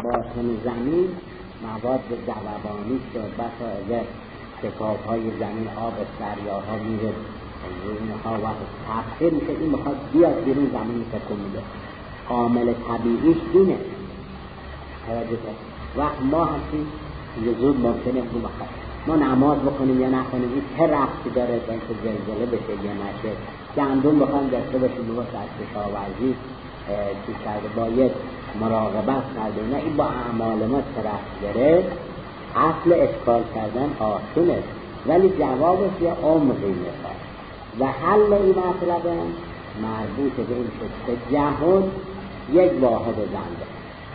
باطن زمین مواد ذوبانی شد، بسا اگر شکاف‌های زمین آب دریاها میره اینها و تبخیر میشه، این میخواد بیاد بیرون زمین تکون میده. عامل طبیعیش اینه. وقت ما هستیم یه زود ممکنه ما نماز بکنیم یا نکنیم، این چه ربطی داره با اینکه زلزله بشه یا نشه؟ گندم بخوام داشته باشیم بگوست از کشاورزی چیز کرده باید مراقبت کرده، نه این با اعمال ما چه ربطی داره؟ اصل اشکال کردن آسونه، ولی جوابش یه عمقی میخواد و حل این مطلب مربوط به این شد که جهان یک واحد زنده.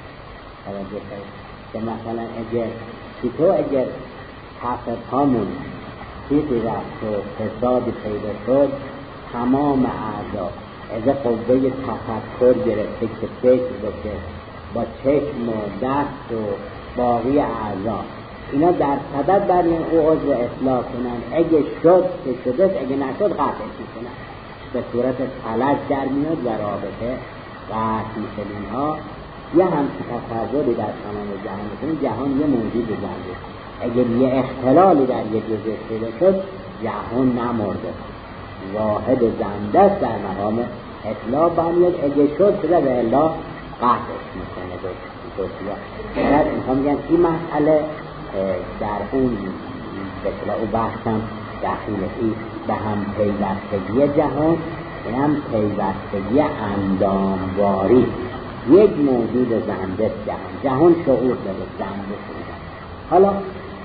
که مثلا اگر تفکامون چیزی رفت و فسادی پیدا شد، تمام اعضا از قوه تفکر گرفته که فکر بشه با چشم و دست و باقی اعضا، اینا در صدد بر این او عضو اصلاح کنن. اگه شد که شده، اگه نشد قطعش میکنن، به صورت فلج در میاد و رابطه قطع میشه. اینها یه همچه تصوری در تمام جهان میکنیم. جهان یه موجود زنده، اگر یه اختلالی در یه جزء پیدا شد، جهان نمرده، واحد زنده است، در مقام اطلاع برمیاد. اگه شد شده به الا قطعش میکنه. در اینها میگن این مسئله در اون بسیار او بحثم دخیلتی به هم پیوستگی جهان، به هم پیوستگی اندامواری. یک موجود زنده جهان شعور داره، زنده شده. حالا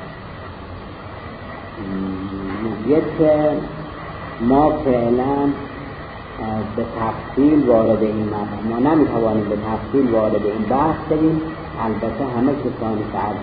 میگه که ما فعلا به تفصیل وارد این مبحث، ما نمیتوانیم به تفصیل وارد این بحث شدیم. البته همه کسانی که از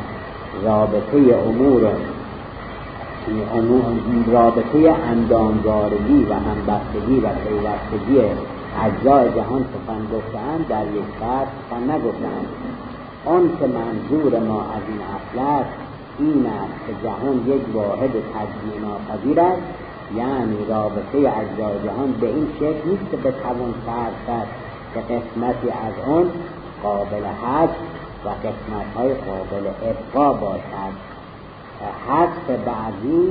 رابطه اندامواری و همبستگی و پیوستگی اجزای جهان سخن گفتند، در یک فرد سخن نگفتند. آن که منظور ما از این اصل است این است که جهان یک واحد تجزیه ناپذیر است، یعنی رابطه اجزای جهان به این شکل نیست که بتوان فرض کرد که قسمتی از آن قابل حذف و قسمت‌های قابل ابقا باشد. حذف بعضی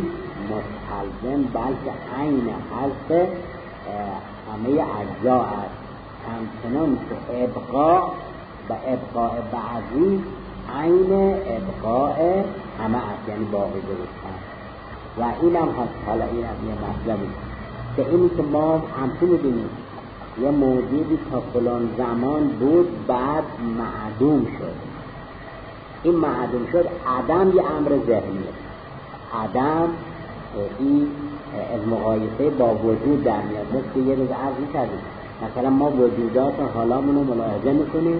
مستلزم بلکه عین حذف همه اجزا است، همچنان که ابقا و ابقاء بعضی عین ابقاء همه است، یعنی باقی درستن. و اینم هست. حالا این هم یه مطلبی که اینی که ما همچون می‌بینیم یه موجودی تا فلان زمان بود، بعد معدوم شد. این معدوم شد، عدم یه امر ذهنیه. عدم این از مقایسه با وجود در میاد. مثل که یه روز عرض می‌کردیم مثلا ما وجودات حالامون رو ملاحظه میکنیم،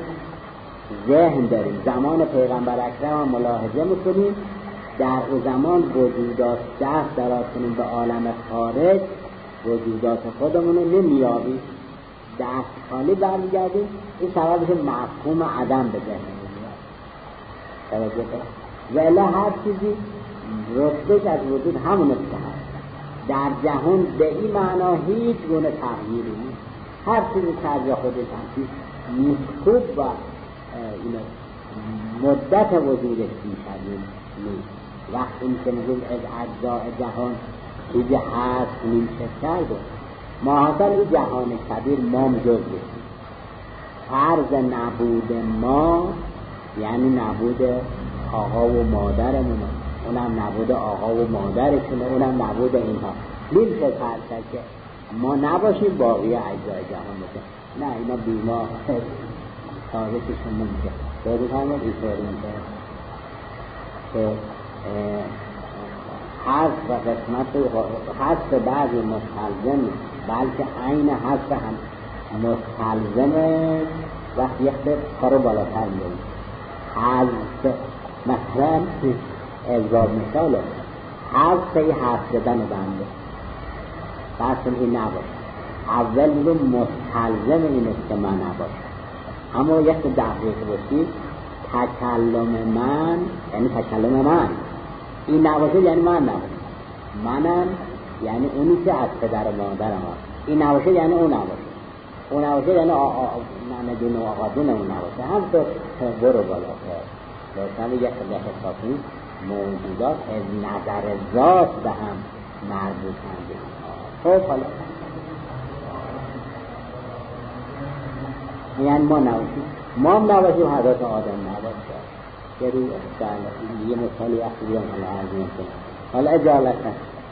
ذهن داریم، زمان پیغمبر اکرم هم ملاحظه میکنیم، در اون زمان وجودات دست دراز کنیم به عالم خارج، وجودات خودمون رو نمیابیم، دست خالی برمیگردیم. این سببش مفهوم عدم به ذهن میاد. توجه کنید. ولی هر چیزی رتبه‌اش از وجود همون است. در جهان به این معنا هیچ گونه تغییری نیست. هر چیزی که از خودش هستی میسکوب و این مدت وجودش نیست. وقتی که میگیم از اجزاء جهان چیزی هست نیمشه کرده، ما اصلا این جهان کبیر ما جز بسیم. فرض نبود ما یعنی نبود آقا و مادرمونه، اونم نبود آقا و مادرشونه، اونم نبود اینها. نیمشه فرض که ما نباشیم باقی اجزای جهان باشه. نه، اینا بیما تاریخشون نمیشه. داری فرمود اینطوری میشه که حذف و قسمت حذف بعضی مستلزم بلکه عین حذف هم مستلزمه. وقتی یک کارو بالاتر میگیم حذف، مثلا ازباب مثاله حذف ای حذف دادن بنده بسیم این نباشه. اول میگم مستلزم این است که من نباشه. اما یک دقیق باشید تکلم من یعنی تکلم من، این نباشه یعنی من نباشه. منم یعنی اونی که از پدر و مادرم هست. این نباشه یعنی اون نباشه. اون نباشه یعنی من همه دین و آقادین اون نباشه، هم تو برو بالاتر لازم یه خیلی حسابی موجودات از نظر ذات به هم مربوط هم. خب حالا یعنی ما نباشیم، ما هم نباشیم، حضرت آدم نباشه. یعنی یه مثالی وقتی بیان حالا عرضیم کنم. حالا اجالتا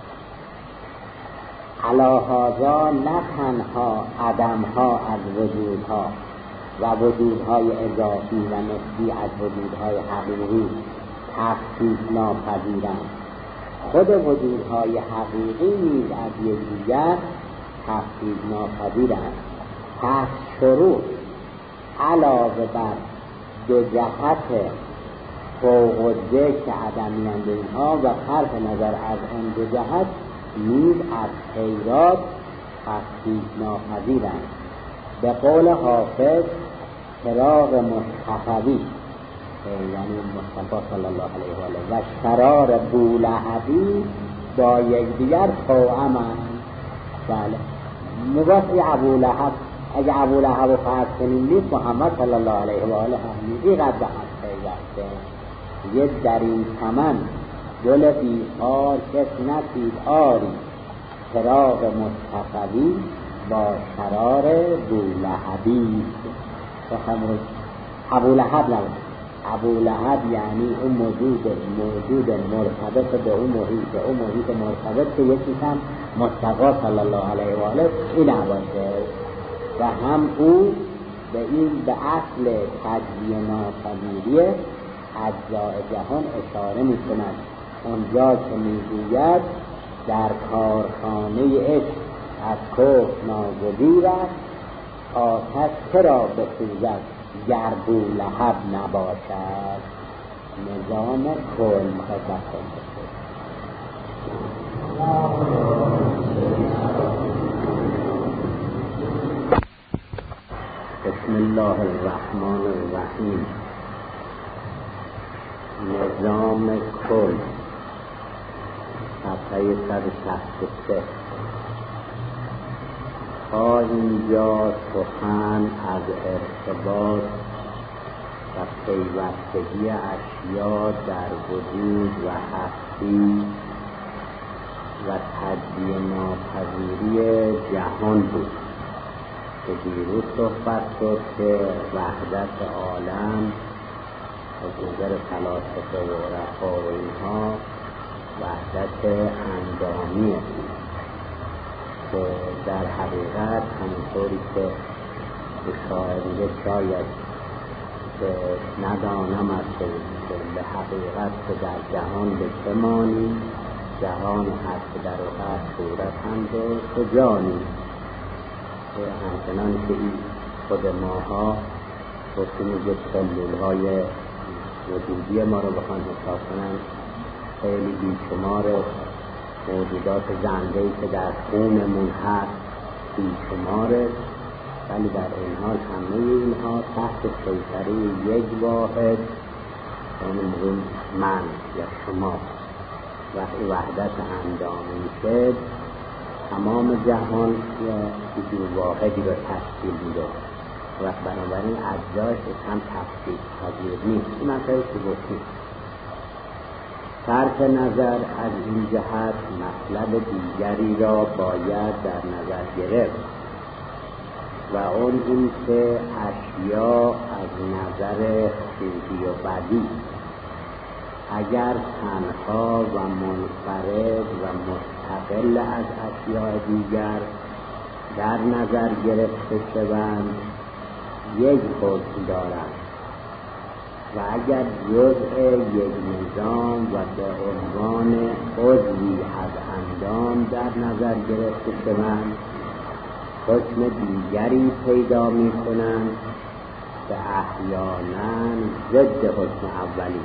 علاهازا نه تنها عدمها از وجودها و وجودهای اضافی و نسبی از وجودهای حقیقی تفکیک ناپذیرند، خود وجودهای حقیقی نیز از یکدیگر تفکیک ناپذیرند. پس شروع علاوه بر دو جهت فوق الذکر که عدمی‌اند اینها و صرف نظر از آن دو جهت نیز از خیرات تفکیک ناپذیرند. به قول حافظ چراغ مصطفوی یعنی مصطفی صلی الله علیه و آله و شرار بولهبی با یکدیگر توأمند. بله مباحث ابولهب، اگه ابولهب و فرض کنیم نیست، محمد صلی الله علیه و آله هم اینقدر به هم پیوسته. یه در این چمن گل بیخار کس نسید آری، چراغ مصطفوی با شرار بولهبی. بخمون ابولهب نبود، ابولهب یعنی اون موجود مرتبط به اون محیط مرتبط که یکی هم مصطفی صلی الله علیه و آله این عباده و هم او به این به اصل تجزیه ناپذیری اجزاء جهان اشاره می کند. اونجا که می گوید در کارخانه عشق از کفر ناگزیر است، آتش چرا بسوزد گر بولهب نباشد. نظام کل مخصص بسم الله الرحمن الرحیم. نظام کل صفحه 163. تا اینجا سخن از ارتباط و پیوستگی اشیا در وجود و هستی و تجزیه ناپذیری جهان بود که دیروز صحبت شد که وحدت عالم از نظر فلاسفه و عرفا و اینها وحدت اندامیه که در حقیقت همونطوری که شاعری شاید که ندانم از به حقیقت که در جهان به چه مانی، جهان هست که در او هست صورت هم به کجانی، که همچنان که این خود ماها رسومی به سلولهای وجودی ما رو بخوان حساب کنن خیلی بیشمار موجودات زنده‌ای که در خونمون هست بیشماره، ولی در این حال همه اینها تحت سیطره یک واحد یعنی من یا شما وقتی وحدت اندامی میشه تمام جهان یا چیز واحدی رو تشکیل میده و بنابراین اجزاش هم تفکیک پذیر نیست. این مسئله که گفتیم صرف نظر از این جهت مطلب دیگری را باید در نظر گرفت و اون این که اشیا از نظر خوبی و بدی اگر تنها و منفرد و مستقل از اشیاء دیگر در نظر گرفته شوند یک حکم دارند و اگر جزء یک نظام و به عنوان عضوی از اندام در نظر گرفته شوند حکم دیگری پیدا می کنند که احیانا ضد حکم اولی.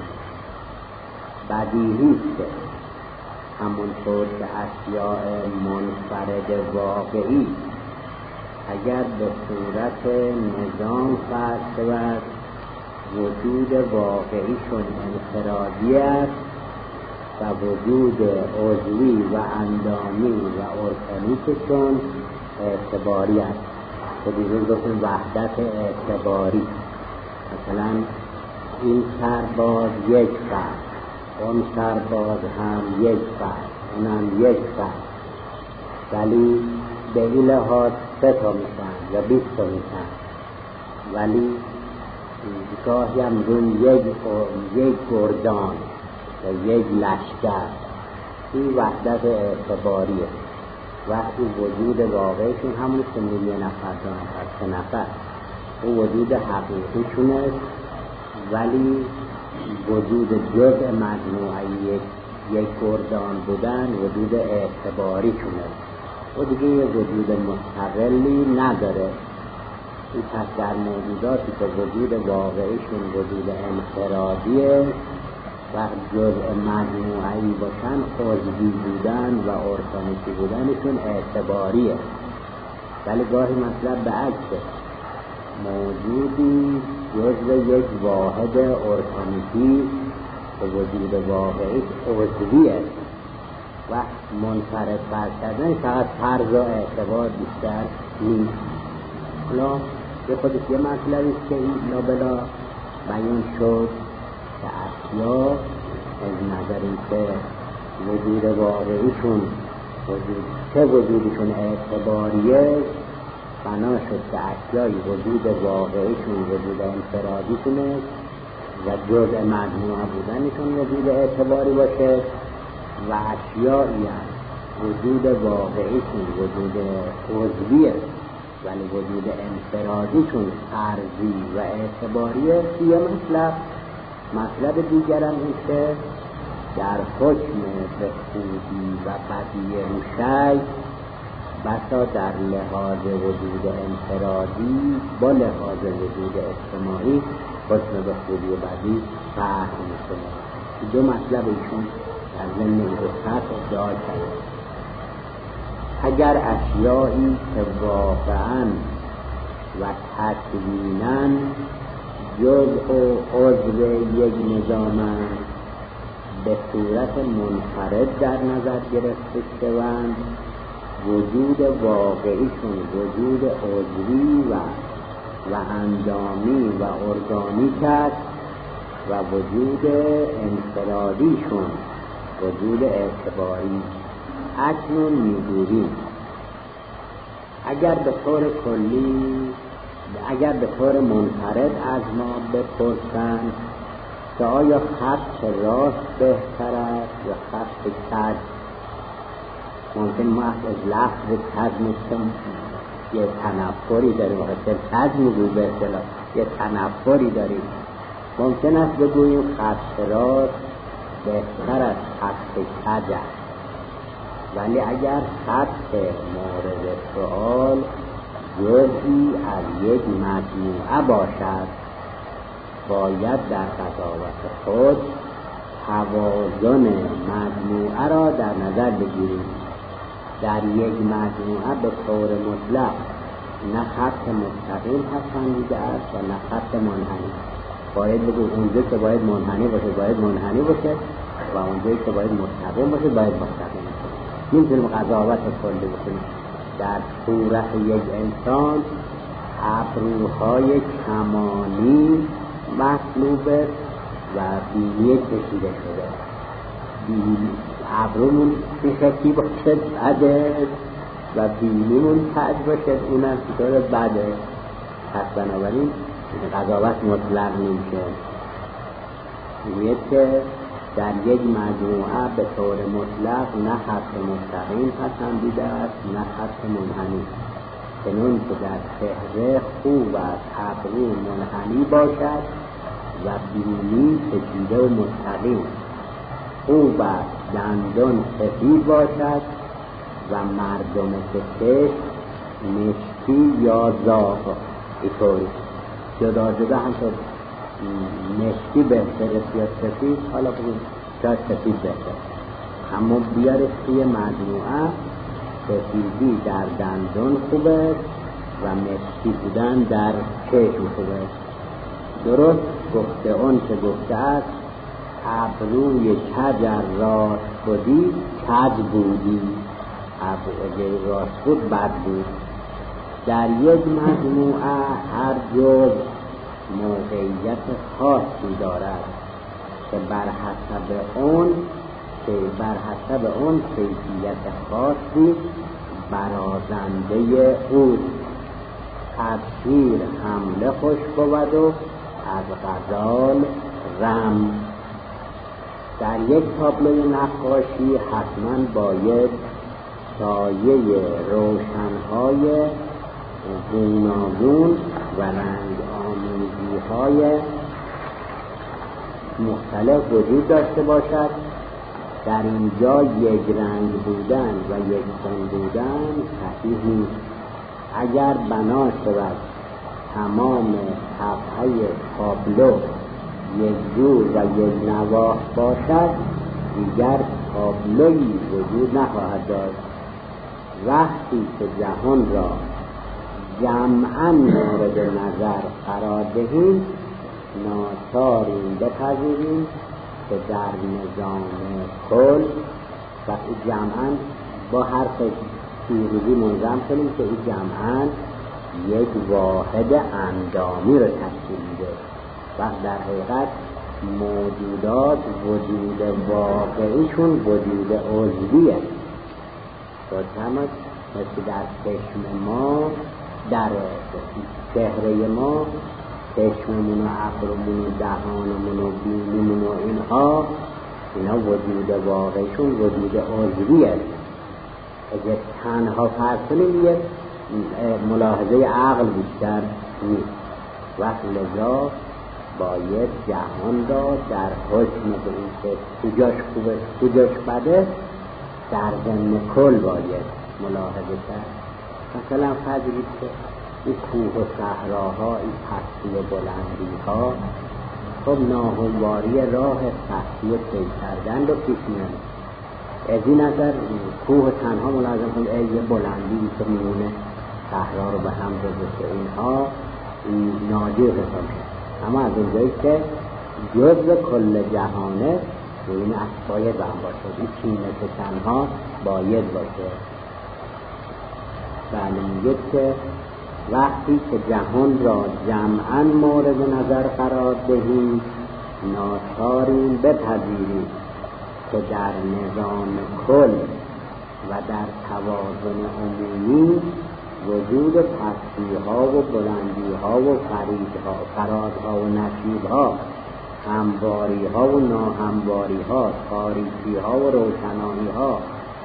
بدیهی است که همونطور که اشیاء منفرد واقعی اگر به صورت نظام فرض شود وجود واقعیشون انفرادی است و وجود عضوی و اندامی و ارگانیکشون اعتباری است. که دیروز گفتیم وحدت اعتباری. مثلا این سرباز یک فرد، اون سرباز هم یک فرد، اونم یک فرد، ولی به این لحاظ 3 تا میشن یا 20 تا میشن، ولی گاهی هم روی یک گردان یا یک لشکر. این وحدت اعتباریه. وقتی وجود واقعیشون همون که میگه یه نفر 2 نفر 3 نفر، او وجود حقیقیشونه، ولی وجود جزء مجموعه یک گردان بودن وجود اعتباریشونه و دیگه یه وجود مستقلی نداره. این پس در موجوداتی که وجود واقعیشون وجود انفرادیه و جزء مجموعه‌ای باشن، عضوی بودن و ارگانیکی بودنشون اعتباریه. ولی گاهی مطلب به عکسه، موجودی جزء یک واحد ارگانیکی که وجود واقعیش عضویه و منفرد کردن فقط فرض و اعتبار بیشتر نیست. حالا به خودش یه مطلبی که این بلا بیان شد که اشیا از نظر اینکه وجود واقعیشون چه وجودشون اعتباریه، بنا شد که اشیای وجود واقعیشون وجود انفرادیشونه و جزء مجموعه بودنشون وجود اعتباری باشه و اشیایی هم وجود واقعیشون وجود عضویه ولی وجود انفرادیشون فرضی و اعتباریه. یه مطلب دیگرم این که در حکم به خوبی و بدی روشی بسا در لحاظ وجود انفرادی با لحاظ وجود اجتماعی حکم به خوبی و بدی فرق میکنه. 2 مطلب ایشون در ضمن این خط ادعا کرده. اگر اشیایی که واقعاً و تکویناً جزء و عضو یک نظامند به صورت منفرد در نظر گرفته شوند، وجود واقعیشون وجود عضوی و اندامی و ارگانیک است و وجود انفرادیشون وجود اعتباری. اکنون می‌گوییم اگر به طور کلی، اگر به طور منفرد از ما بپرسند که آیا خط راست بهتر است یا خط کج، ممکن ما از لفظ کج می‌کنیم یه تنفری داریم، وقتی کج می‌گوییم به اصطلاح یه تنفری داریم. ممکن است بگوییم خط راست بهتر از خط کج است، ولی اگر خط مورد سؤال جزئی از یک مجموعه باشد، باید در قضاوت خود توازن مجموعه را در نظر بگیریم. در یک مجموعه به طور مطلق نه خط مستقیم پسندیده است و نه خط منحنی. باید بگویم اونجا که باید منحنی باشه باید منحنی باشه و اونجایی که باید مستقیم باشه باید مستقیم باشه. نمیتونیم قضاوت کلی بکنیم. در صورت یک انسان ابروهای کمانی مطلوبه و بینی کشیده شده. ابرومون شکلی باشه بده و بینیمون کج باشه، اونم چطور بده. پس بنابراین قضاوت مطلق نمیشه. میگه که در یک مجموعه به طور مطلق نه خط مستقیم پسندیده است نه خط منحنی، چنون که در چهره خوب است ابرو منحنی باشد و بینی کشیده و مستقیم، خوب است دندان سفید باشد و مردم چشم مشکی یا زاغ. اینطوری جدا جدا همطور مشکی بهتره یا سفید، حالا بگیم شاید سفید بهتر، اما بیارش توی مجموعه سفیدی در دندان خوبه و مشکی بودن در چشم خوبه. درست گفته اون که گفته است ابروی کج راست بودی کج بودی، ابروی راست بود بد بود. در یک مجموعه هر جزء موقعیت خاصی دارد که بر حسب اون کیفیت خاصی برازنده او. از شیر حمله خوش بود و از غزال رم. در یک تابلوی نقاشی حتما باید سایه روشنهای گوناگون و رنگ آمیزی‌های مختلف وجود داشته باشد. در اینجا یک رنگ بودن و یک تن بودن صحیح نیست. اگر بنا شود تمام صفحه تابلو یک جور و یک نواخت باشد، دیگر تابلویی وجود نخواهد داشت. وقتی که جهان را جمعاً مورد نظر قرار دهیم، ناچاریم بپذیریم که در نظام کل وقتی جمعاً با حرف پیروزی منظم کنیم که این جمعاً یک واحد اندامی رو تشکیل میده و در حقیقت موجودات وجود واقعیشون وجود عضویه. مثل در چشم ما، در چهره ما، چشممون و عقلمون و دهانمون و بینیمون و اینا وجود واقعیشون وجود عضویه. اگر تنها فرض کنیم یک ملاحظه عقل بیشتر نیست. وقت لذا باید جهان را در حکم به این که کجاش خوبه کجاش بده در ضمن کل باید ملاحظه کرد. مثلا فرضید که این کوه و صحراها، این پستی و بلندی ها، خب ناهمواری راه سختی طی کردن رو پیش میاره. از این نظر کوه تنها ملازم کنید یه بلندی که میونه صحرا رو به هم بزرگه، اینها ناجور حساب شد. اما از اونجایی که جزء کل جهانه این باید به هم باشه، این چینه که تنها باید باشه. بله میگه که وقتی که جهان را جمعاً مورد نظر قرار دهیم، ناچاریم بپذیریم که در نظام کل و در توازن عمومی وجود پستی‌ها و بلندی‌ها و فرادها و نشیب‌ها، همواری‌ها و ناهمواری‌ها، تاریکی‌ها و روشنایی‌ها،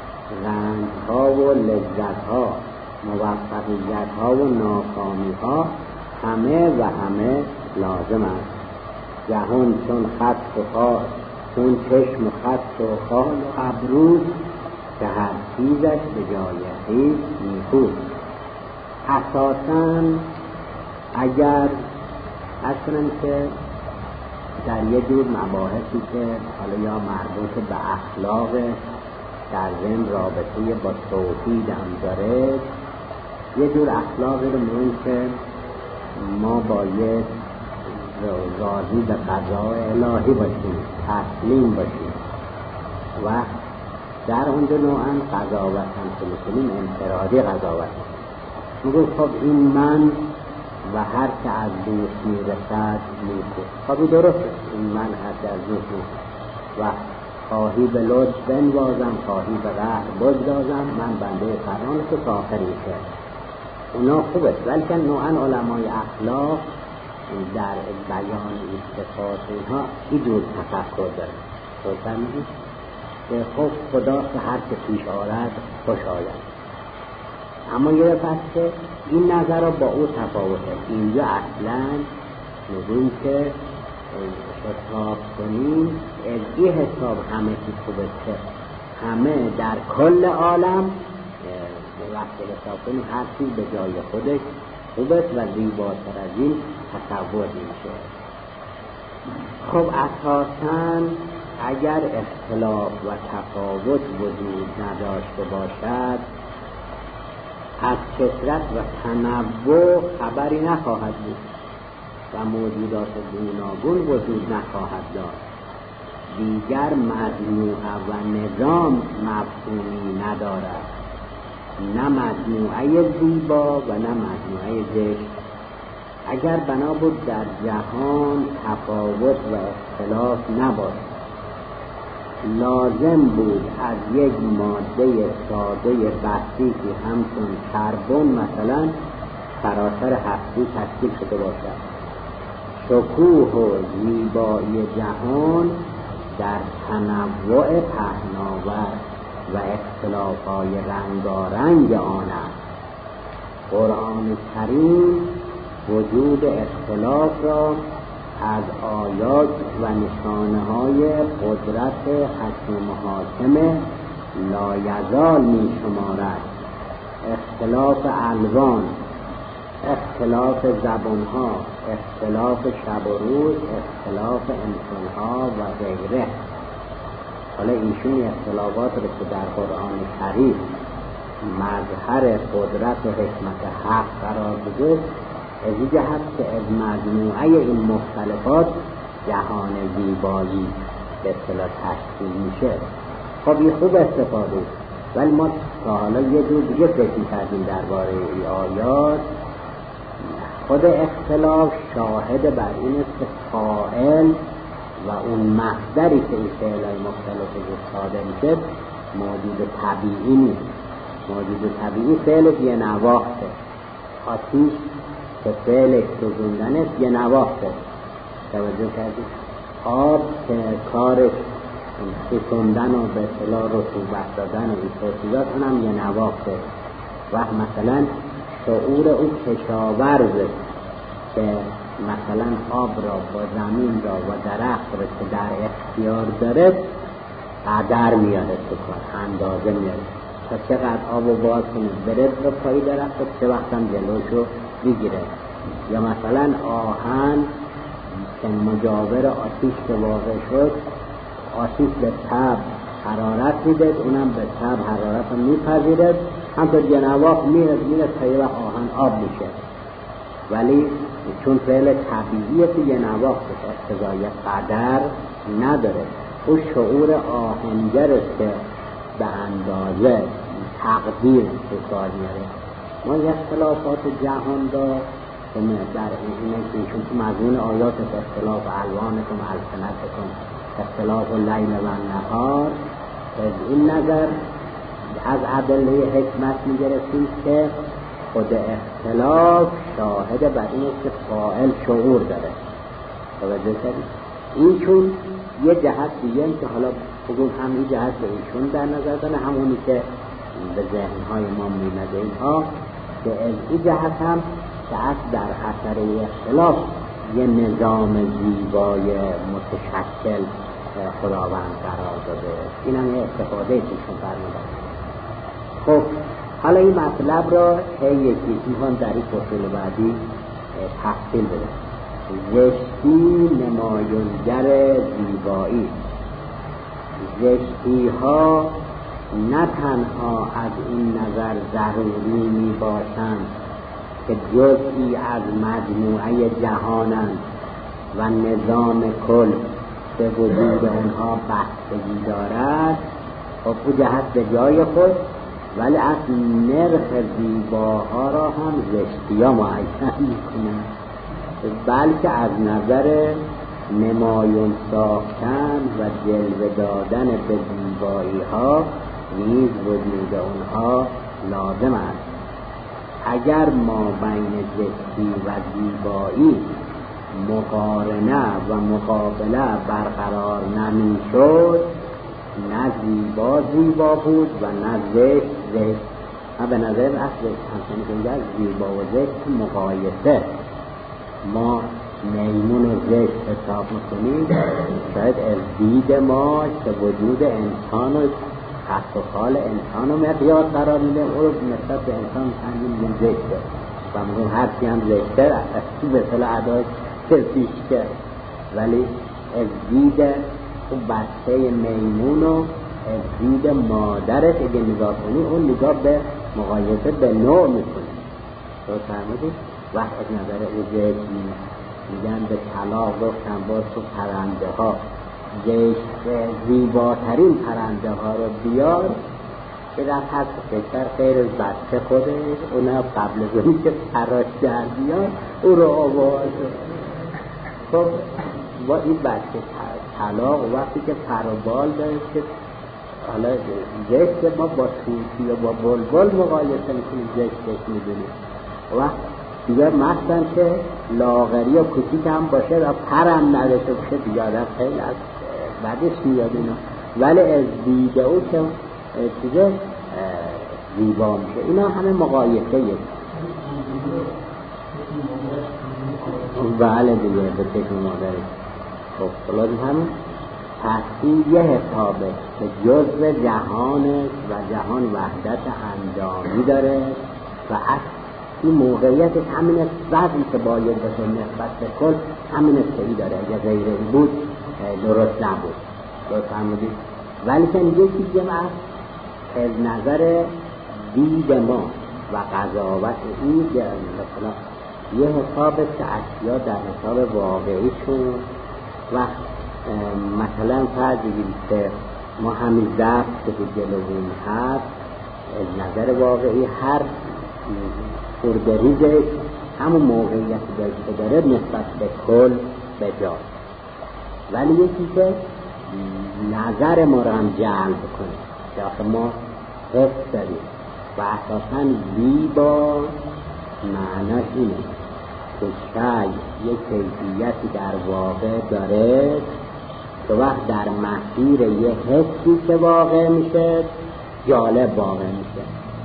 رنج‌ها و لذت‌ها، موفقیت‌ها و ناکامی‌ها همه و همه لازم است. جهان چون خط و خال، چون چشم و خط و خال و ابروست که هر چیزش به جای خویش نیکوست. اساساً اگر اصلا که در یه جور مباحثی که حالا یا مربوط به اخلاق در ضمن رابطه با توحید هم داره، یه جور اخلاقی رو میگن که ما باید راضی به قضاء الهی باشیم، تسلیم باشیم و در اونجا نوعاً قضاوت هم که میکنیم انفرادی قضاوت میگه خب این من و هر که از دوست میرسد نیکوست. خب درست این من هر که از دوست میرسد و خواهی به لطف بنوازم، خواهی به قهر بگدازم، من بنده فرمان که تا آخر میشه اونا خوبه. ولی نوعاً علمای اخلاق در بیان این صفات اینها این جور تفکر داره. توصل میگید که خب خدا که هر که پیش آرد خوش آید. اما یه پس که این نظر با او تفاوته. اینجا اصلا میگیم که حساب کنیم از این حساب همه چی خوبه که همه در کل عالم وقتی حساب کنیم هر چیز به جای خودش خوبه و زیباتر از این تصور میشه. خب اساساً اگر اختلاف و تفاوت وجود نداشته باشد، از کثرت و تنوع خبری نخواهد بود و موجودات گوناگون وجود نخواهد داشت. دیگر مجموعه و نظام مفهومی ندارد. نه مجموعه زیبا و نه مجموعه زشت. اگر بنا بود در جهان تفاوت و اختلاف نباشد، لازم بود از یک ماده ساده بسیطی همچون کربن مثلا سراسر هستی تشکیل شده باشد. شکوه و زیبایی جهان در تنوع پهناور و اختلاف‌های رنگارنگ آن است. قرآن کریم وجود اختلاف را از آیات و نشانه‌های قدرت حکم حاکم لایزال می شمارد. اختلاف الوان، اختلاف زبانها، اختلاف شب و روز، اختلاف انسانها و غیره. حالا ایشون اختلافات رو که در قرآن کریم مظهر قدرت و حکمت حق قرار بده، از این جهت که از مجموعه این مختلفات جهان زیبایی به اصطلاح تشکیل میشه. خب این خوب استفاده، ولی ما تا حالا یه جور دیگه فکر کردیم درباره این آیات. خود اختلاف شاهد بر این است که فاعل و اون مصدری که این فعل‌های مختلف صادر میشه موجود طبیعی نیست. موجود طبیعی فعل یه نواخته. آتیش که فعلش سوزوندن است یه نواخته. توجه کردید؟ آب که کارش سوزوندن و به اصطلاح رطوبت دادن و این چیزات اونم یه نواخته. و مثلا شعور اون کشاورزه که مثلا آب را با زمین را و درخت را که در اختیار داره قدر میاره تو کار، اندازه میاره تا چقدر آب رو باز کنه برد به پای درخت و چه وقت هم جلوشو بگیره. یا مثلا آهن که مجاور آتیش که واقع شد، آتیش به تب حرارت میده، اونم به تب حرارت رو میپذیره، هم تا جنواق میره تا یه وقت آهن آب میشه. ولی چون فعل طبیعیه که یه نواخت اقتضای قدر نداره، او شعور آهنگرست که به اندازه تقدیر به کار میاره. ما یک اختلافات جهان را در اینه که ایشون تو مضمون آیات اختلاف الوانکم السنتکم اختلاف اللیل و النهار، از این نظر از ادله حکمت میگرسیم که خود اختلاف شاهد بر این است که فاعل شعور داره. توجه کردید؟ این چون یه جهت دیگه که حالا بگم هم این جهت به ایشون در نظر داره، همونی که به ذهنهای ما میمده اینها، که از این جهت هم که در اثر اختلاف یه نظام زیبای متشکل خداوند قرار داده. این هم یه استفاده ایشون فرمودن. خب حالا این مطلب را یکی میخوام در این فصل بعدی تفصیل بده. زشتی نمایانگر زیبایی. زشتی ها نه تنها از این نظر ضروری می باشند که جزئی از مجموعه جهانند و نظام کل به وجود اونها بستگی دارد، خب او جهت به جای خود، ولی از نرخ زیباها را هم زشتی ها معین میکنند، بلکه از نظر نمایان ساختن و جلوه دادن به زیبایی ها نیز وجود اونها لازم است. اگر ما بین زشتی و زیبایی مقارنه و مقابله برقرار نمی شد، نه زیبا بود و نه زشت. من به نظر اصل همچنین که زیبا و زشت مقایسه، ما میمون و زشت حساب میکنیم، شاید از دید ما که وجود انسان و خط و خال انسان رو مقیاس قرار میده، او نسبت به انسان میگیم زشته و میگیم هرچی هم زشته اصلا به صلاح ادای پیشته. ولی از دید بچه میمون و از دید مادرت اگه نگاه کنی، اون نگاه به مقایسه به نوع میکنی. تو فهمیدی؟ وقت از نظر او زشت میگن به طلاق گفتن باز تو پرنده ها زیباترین پرنده ها رو بیار، که در هر فکر غیر از بچه خودش اونا قبل از اونی که تراش کردیان او رو آواز. خب با این بچه طلاق وقتی که پروبال داره که حالا زشت ما با توتی یا با بلبل مقایسه میکنیم، زشتش میدونیم و دیگه مثلا که لاغری و کوچیک هم باشه و پرم نداشته باشه دیگه آدم خیلی از بعدش میاد اینا، ولی از دیده او که چیزه زیبا میشه. اینا همه مقایسه یک بله دیگه به فکر مادره. خب خلاص همون تحصیل یه حسابه که جزء جهان و جهان وحدت اندامی داره و این موقعیت همین است، وضعی که باید باشه نسبت به کل همین استعی داره. اگه غیر این بود درست نبود، درست همودید. ولی که یکی دیگه از نظر دید ما و قضاوت این مثلا یه حساب که اشیا در حساب واقعیشون و مثلا فرض بگیرید که ما همین ضبط که جلوون هست از نظر واقعی هر خردریزش همون موقعیتی که داره نسبت به کل به جا، ولی یکی که نظر ما رو هم جلب کنه که آخه ما حس داریم و اساساً زیبا معناش اینه که شاید یک کیفیتی در واقع داره که وقت در مسیر یه حسی که واقع میشه جالب واقع میشه.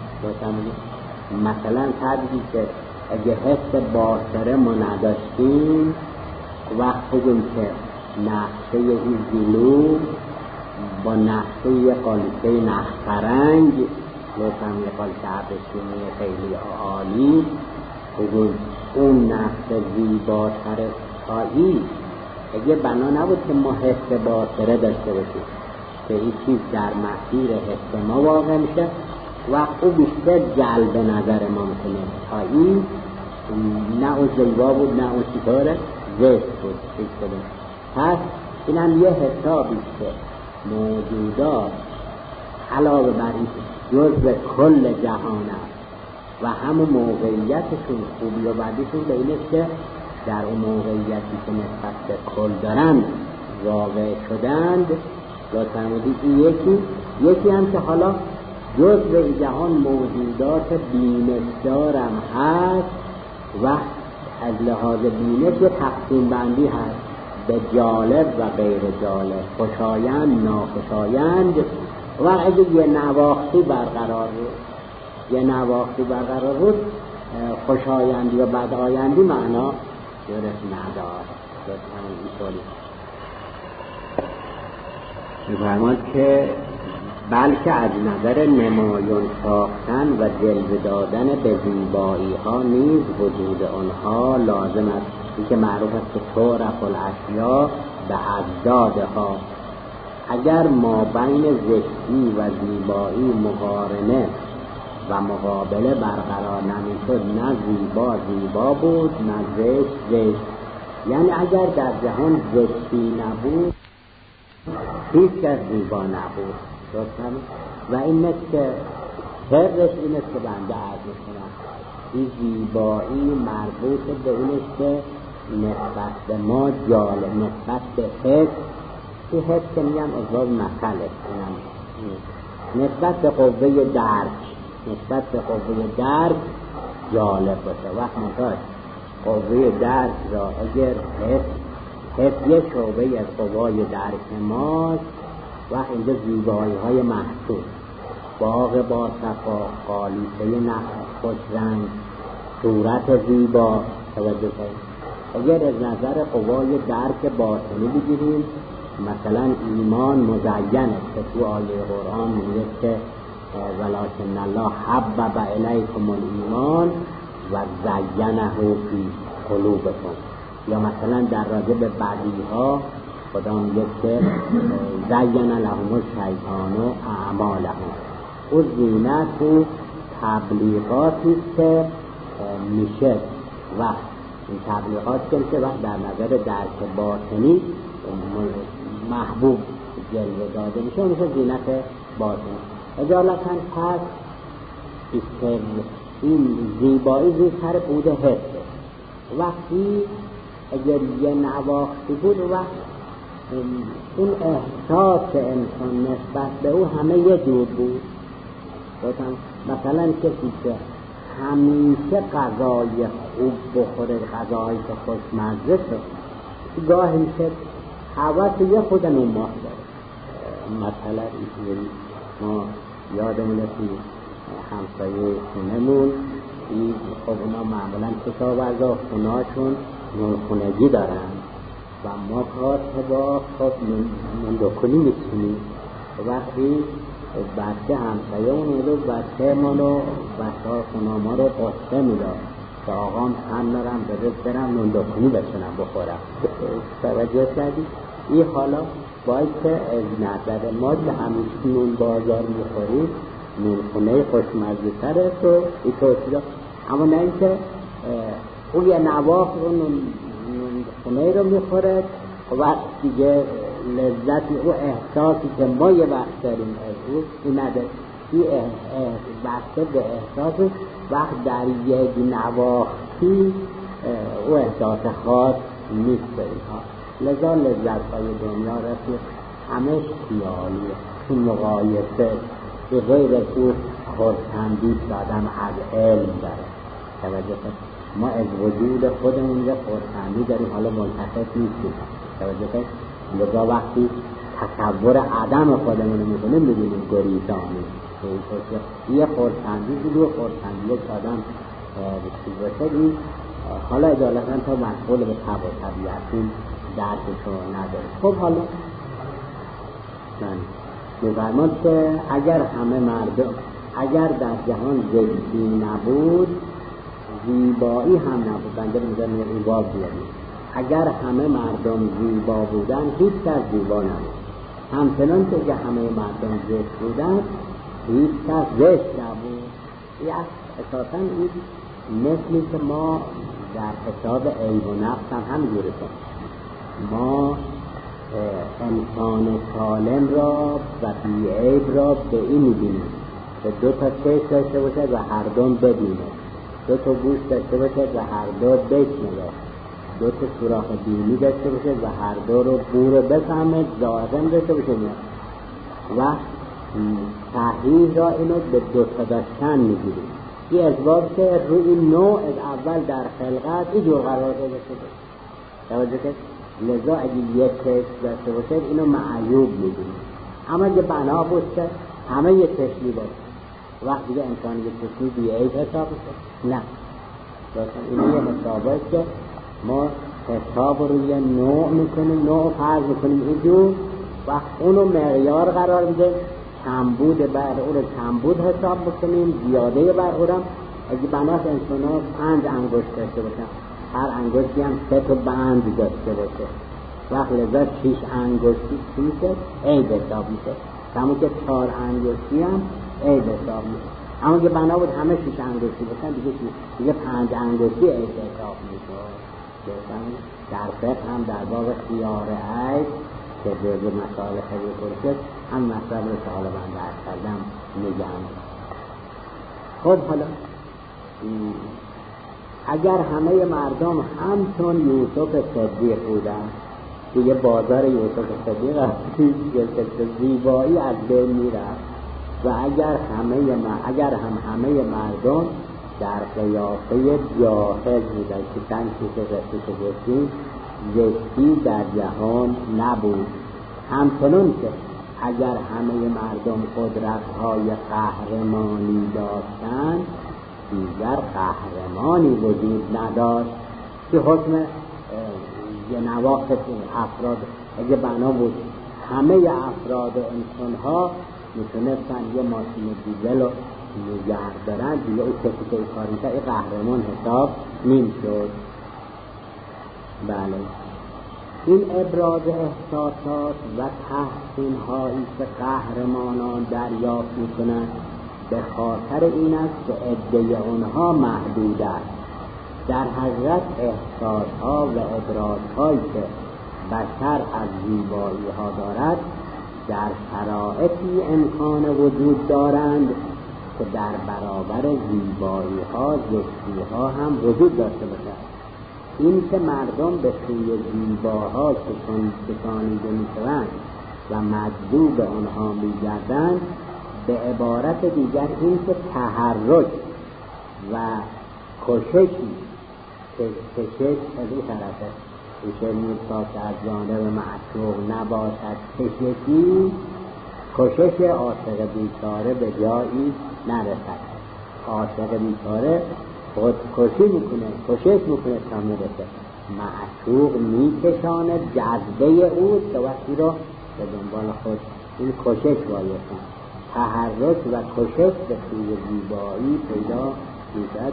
مثلا تبدیل که اگه حس باطره ما نداشتیم وقت بگیم که نقشه این گلو با نقشه یه قالیچه نخفرنگ لطفا یه قالیچه عبشونی خیلی عالی بگیم اون نقشه زیباتر تایی اگه بنا نبود که ما حس باطره داشته باشیم که این چیز در مسیر حس ما واقع میشه و او بیشتر جلب نظر ما میکنه تا این نه او زیبا بود نه او چطوره زشت بود. پس این هم یه حسابی که موجودات علاوه بر این جزء کل جهان است و همون موقعیتشون خوبی و بدیشون به اینه که در اون موقعیتی که نسبت به کل دارن واقع شدند یا تنمودی یکی هم که حالا جزء جهان موجودات بینشدار هم هست و از لحاظ بینش یه تقسیم بندی هست به جالب و غیر جالب، خوشایند ناخوشایند و اگه یه نواختی برقرار بود خوشایندی و بدآیندی معنا درست نداره. می‌فرماید که بلکه از نظر نمایان ساختن و جلوه دادن به زیبایی ها نیز وجود آنها لازم است، این که معروف است که تعرف الاشیاء به اضدادها. اگر ما بین زشتی و زیبایی مقارنه و مقابله برقرار نمیشد نه زیبا بود نه زشت. یعنی اگر در جهان زشتی نبود هیچ کس زیبا نبود. و این مثل که سرش این است که بنده عرض میکنم این زیبایی مربوط به این است که نسبت به ما جالب، نسبت به حس که حس که میگم ازواج مسئله نسبت به قوه درک جالب باشه. وقت منتاج قوه درک را اگر حس یک شعبه از قوای درک ماست و اینجا زیبایی های محسوس باغ با صفا، قالیچه نخل خوش رنگ، صورت زیبا توجه کنید. اگر از نظر قوای درک باطنی بگیریم مثلا ایمان مزینه که تو آیه قرآن میگه که ولکن الله حبب الیکم الایمان و زینه فی قلوبکم، یا مثلا در راجع به بدیها خدا میگه که زین لهم الشیطان اعمالهم. او زینت و تبلیغاتی که میشه و این تبلیغات که وقت در نظر درک باطنی محبوب جلوه داده میشه زینت باطنی. اجالتا پس این زیبایی زودتر بوده حسه. وقتی اگر یه نواختی بود وقت اون احساس انسان نسبت به او همه یه جور بود. مثلا کسی که همیشه غذای خوب بخوره، غذایی که خوشمزه شد، گاهی که حواس یه خود نون ماه داره. مثلا اینجوری ما یادمونه که همسایه خونمون خب اونا معمولا کشاورزا خونهاشون نونخونگی دارن و ما کار با خب نوندکنی میتونیم. وقتی بچه همسایه اون رو بچه ما رو بچه ها خونه ما رو قصه میداد که آقام هم نرم بده برم نوندکنی بشنم بخورم. توجه کردی؟ این حالا باید که از نظر ما که همیشه نون بازار میخوریم نون خونه خوشمزه تره تو این توصیده، اما نه اینکه اون یه نواخ رو نون خونه رو میخوره و دیگه لذتی او احساسی که ما یه وقت داریم از او این نداره. این وقت به احساس وقت در یک نواختی او احساس خاص نیست به اینها. لذا لذت های دنیا رفیق همش خیالیه، تو مقایسه به غیر او خورسندی دادم از علم داره. توجه کنید ما از وجود خودمون یه خورسندی داریم، حالا منتفق نیستیم. توجه کنید لذا وقتی تصور عدم خودمون رو میکنیم میبینیم گریزانی یه خورسندی بود و خورسندی یک آدم بسید این حالا اجالتا تا مسئول به طب و طبیعتون درکشو نداره. خب حالا من می‌فرماد که اگر همه مردم اگر در جهان زشتی نبود زیبایی هم نبود. بنده می‌ذارم این باب بیاریم اگر همه مردم زیبا بودن هیچ کس زیبا نبود. همچنان که همه مردم زشت بودن هیچ کس زشت نبود. یعنی اساساً این مثلی که ما در حساب عیب و نقص هم همینجوره کنیم. ما انسان سالم را و بی‌عیب را به این می‌بینیم که دو تا چشم داشته باشد و هر دو ببینه، دو تا گوش داشته باشد و هر دو بشنوه، دو تا سوراخ بینی داشته باشد و هر دو رو بوره بفهمه، ظاهرم داشته باشد و صحیح را اینو به دو تا داشتن می‌گیریم. این اسباب که روی نوع اول در خلقت اینجور قرار داده شده. توجه کنید لذا اگه یک چشم داشته باشد اینو معیوب می‌دونیم، اما اگه بنا بود که همه یک چشمی باشه وقتی که انسان یک چشمی بی‌عیب حساب بشه نه. این یه حسابه که ما حساب روی نوع میکنیم، نوع فرض میکنیم اینجور وقت اونو معیار قرار میده، کمبود بر اون کمبود حساب بکنیم، زیاده بر اونم اگه بناس انسان ها 5 انگشت داشته باشن هر انگشتی هم 3 تا بند داشته باشه وقت لذا 6 انگشتی میشه عیب حساب میشه، همون که 4 انگشتی هم عیب حساب میشه. اما که بنا بود همه 6 انگشتی باشن دیگه 5 انگشتی عیب حساب میشه. در فقه هم در باب خیار عیب که جزء مسائل خیلی پرسید هم مسئله که حالا من درس کردم میگم. خب حالا اگر همه مردم همچون یوسف صدیق بودن دیگه بازار یوسف صدیق که زیبایی از بین میرفت و اگر همه مردم در قیافه جاهل بودن که چند چیز رسی که گفتیم زشتی در جهان نبود. همچنان که اگر همه مردم قدرت‌های قهرمانی داشتند دیگر قهرمانی وجود نداشت که حکم یه نواقص افراد اگه بنا بود همه افراد انسان‌ها میتونستن یه ماشین دیزل رو نگه دارن دیگه اون کسی که این کار میکنه این قهرمان حساب نمیشد. بله این ابراز احساسات و تحسین هایی که قهرمانان دریافت میکنند به خاطر این است که عده آنها محدود است. در حقیقت احساس ها و ابراز هایی که بشر از زیبایی ها دارد در شرایطی امکان وجود دارند که در برابر زیبایی ها زشتی ها هم وجود داشته باشد. این که مردم به سوی زیباها کشانیده میشوند و مجذوب آنها میگردند، به عبارت دیگر این که تحرک و کششی کشش از این طرفه کشش تا که از جانب معشوق نباشد، کشش عاشق بیچاره به جایی نرسد. عاشق بیچاره خود کشش میکنه تا میرسه. معشوق میکشاند، جذبه او که وقتی رو به دنبال خود این کشش بایستن. تحرک و کشش به سوی زیبایی پیدا میشد.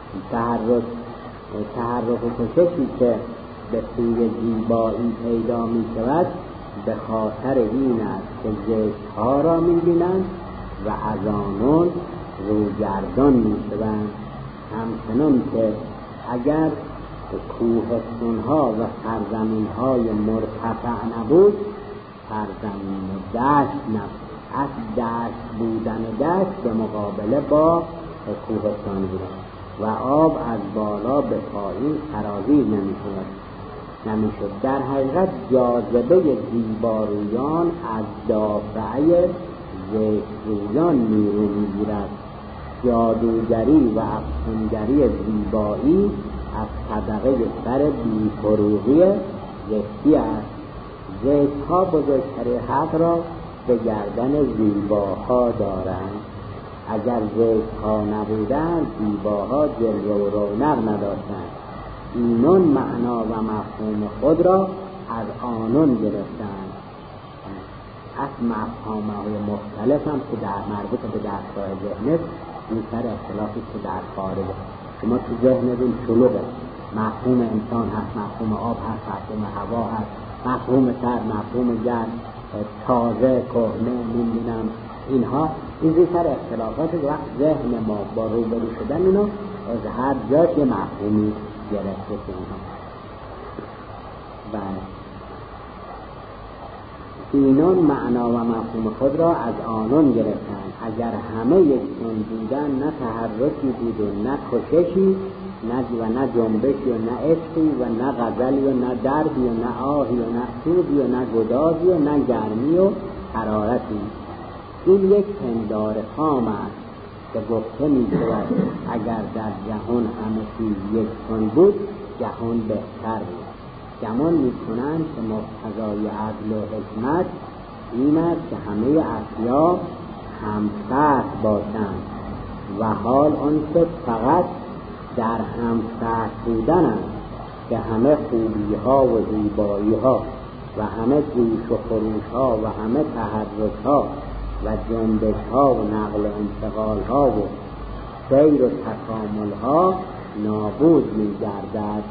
تحرک و کششی که به سوی زیبایی پیدا میشود به خاطر این است که زشت‌ها را می‌بینند و از آنان روگردان می‌شوند. همچنان که اگر کوهستان‌ها و سرزمین‌های مرتفع نبود، سرزمین دشت نبود. از دشت بودن دشت به مقابله با کوهستان بود و آب از بالا به پایین سرازیر نمیشد. در حقیقت جاذبه زیبارویان از دافعه زشترویان نیرو میگیرد. جادوگری و افسونگری زیبایی از طبقه سر بی‌فروغی زشتی است. زشت‌ها بزرگترین حق را به گردن زیباها دارند. اگر زشت‌ها نبودند، زیباها جلوه و رونق نداشتند. اینون معنا و مفهوم خود را از آنون گرفتند. از مفهوم‌های مختلف هم که در مربوط به درس‌های ذهنت این سر اختلافی که در خارجه. شما تو ذهنتون شلوغه، مفهوم انسان هست، مفهوم آب هست، مفهوم هوا هست، مفهوم سرد، مفهوم گرم، تازه، کهنه، نمیدونم اینها. این سر اختلافاتی که وقت ذهن ما با روبرو شدن اینو از هر جا که مفهومی گرفته که اینها. اینون معنا و مفهوم خود را از آنون گرفتند. اگر همه یکسان بودن، نه تحرکی بود و نه کششی، نه جنبشی و نه عشقی و نه غزلی و نه دردی و نه آهی و نه سوزی و نه گدازی و نه گرمی و حرارتی. این یک پندار خام است که گفته می شود اگر در جهان همه چیز یکسان بود، جهان بهتر بود. گمان می کنند که مقتضای عدل و حکمت این است که همه اشیا همسطح باشند و حال آن که فقط در همسطح بودن است که همه خوبی ها و زیبایی ها و همه جوش و خروش ها و همه تحرک ها و جنبش ها و نقل و انتقال ها و سیر و تکامل ها نابود می گردد.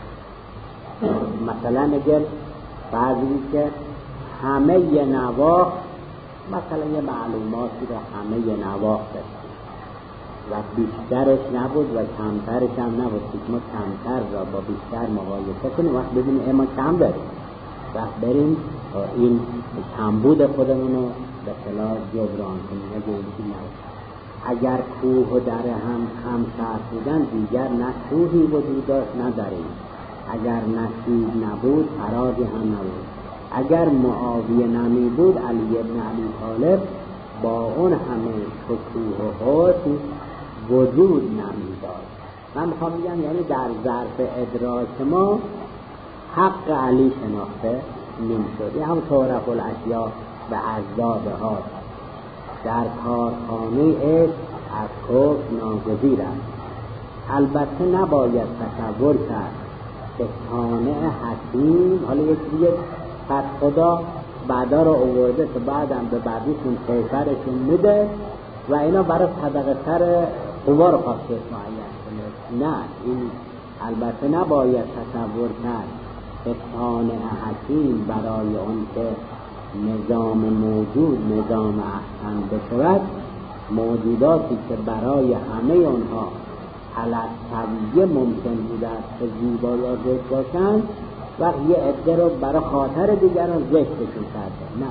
مثلا اگر بعضی که همه ی نواخت، مثلا یه معلوماتی رو همه ی نواخت و بیشترش نبود و کمترش هم نبود، که ما کمتر را با بیشتر مقایسه کنیم، وقت ببینیم اما کم داریم، وقت بریم این کمبود خودمون رو به اصطلاح جبران کنیم. اگر کوه و دره هم سطح بودن، دیگر نه کوهی وجود داشت نه دره‌ای. اگر نشید نبود، فرازی هم نبود. اگر معاویه نمی بود، علی ابن ابی طالب با اون همه شکوه و حسن وجود نمی داشت. من میخوام بگم یعنی در ظرف ادراک ما حق علی شناخته نمیشد. یه هم تعرف الاشیاء به اجزادها. در کارخانه عشق از کفر ناگزیر است. البته نباید تصور کرد که صانع حکیم، حالا یک پس خدا بعدا رو آورده که بعدم به بعدیشون کیفرشون میده و اینا برای طبقه سر قوا رو خواسته معین کنه. نه، این البته نباید تصور کرد که صانع حکیم برای اون که نظام موجود نظام احسن بشود، موجوداتی که برای همه اونها علالتویه ممکن بوده است که زیبا یا زشت باشند، وقت یه عده رو برای خاطر دیگران زشتشون کرده. نه،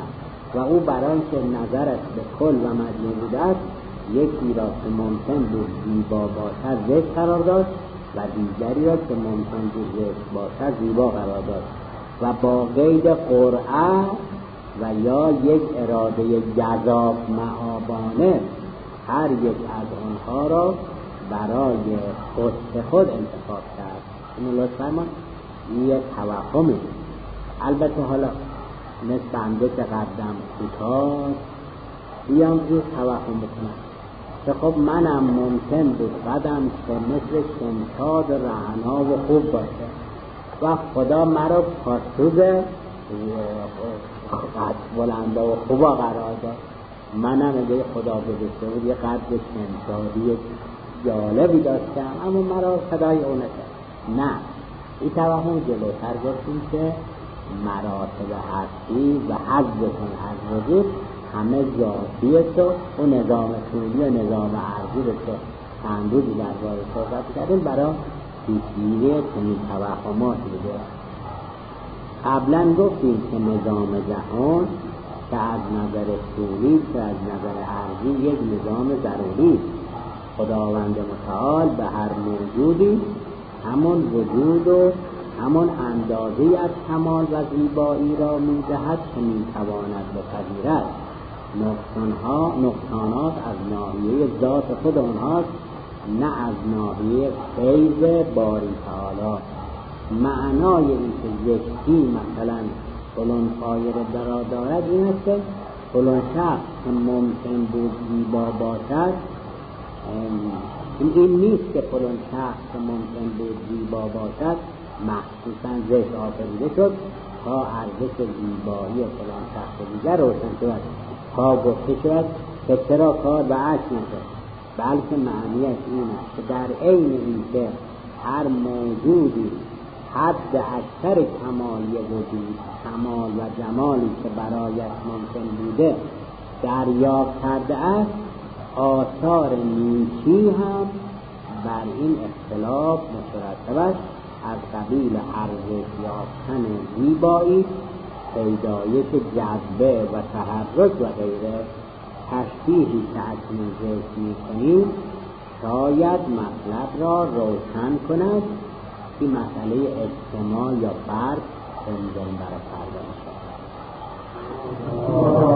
و او برای که نظرش به کل و مجموع بوده است یکی را که ممکن بود زیبا باشد زشت قرار داد و دیگری را که ممکن بود زشت باشد زیبا قرار داد و با قید قرعه و یا یک اراده گزاف معابانه هر یک از آنها را برای خود انتخاب کرد. اینو لطفاً این یک توهمه. البته حالا مثل بنده که قدم کوتاه بیام این توهم بکنم که خب منم ممکن بود قدم که مثل شمشاد رعنا و خوب باشه و خدا مرا پاسوز قد بلنده و خوبا قرار داد. منم اگه خدا گذاشته بود یه قد شمشادی جالبی داشتم اما مرا خدای اونه کرد. نه، این توهم جلوتر گفتیم که مراتب هستی و حضتون از وجود همه ذاتیه تو و نظام طولی و نظام عرضی رو که چند روزی درباره صحبت کردیم برای پیشگیری چنین توهماتی بوده. قبلا گفتیم که نظام جهان که از نظر طولی که از نظر عرضی یک نظام ضروری، خداوند متعال به هر موجودی همون وجود و همون اندازه‌ای از کمال و زیبایی را می‌دهد که می‌تواند بپذیرد. نقصانات از ناحیه ذات خود آنهاست، نه از ناحیه فیض باری تعالی. معنای این که یکی مثلا فلان پایه را برا دارد این است که فلان شخص که ممکن بود زیبا باشد، این نیست که فلان شخص که ممکن بود زیبا باشد مخصوصا زشت آفریده شد تا ارزش زیبایی فلان شخص دیگر روشن شد، تا گفته شد که چرا کار به عکس نشد. بلکه معنیش این است که در عین این که هر موجودی حد اکثر کمالی وجود، کمال و جمالی که برایش ممکن بوده دریافت کرده است، آثار نیکی هم بر این اختلاف مترتب است، از قبیل ارزش یافتن زیبایی، پیدایش جذبه و تحرک و غیره. تشبیهی که اکنون ذکر می‌کنیم شاید مطلب را روشن کند که مسئله اجتماع یا فرد بنظریم برای فرد